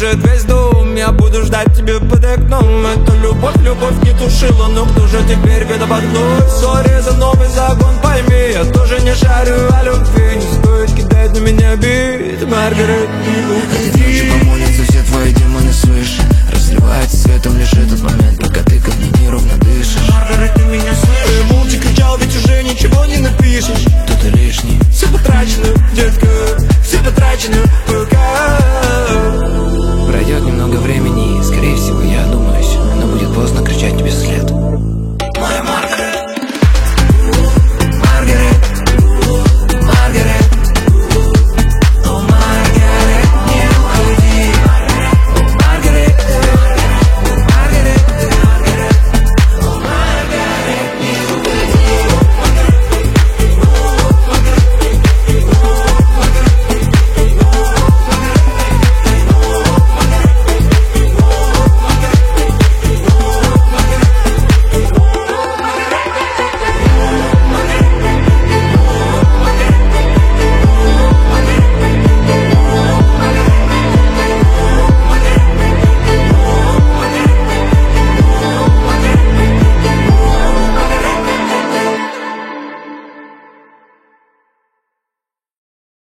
кружит весь дом. Я буду ждать тебя под окном. Это любовь, любовь не тушила, но кто же теперь виноват вновь? Сори за новый загон, пойми, я тоже не шарю о любви. Не стоит кидать на меня бит, Маргарет, Этой ночью помолятся все твои демоны свыше. Разливается светом лишь этот момент, пока ты ко мне неровно дышишь. Маргарет, ты меня слышишь? Ты молча кричал, ведь уже ничего не напишешь. Кто-то лишний, Все потрачено, детка, все потрачено.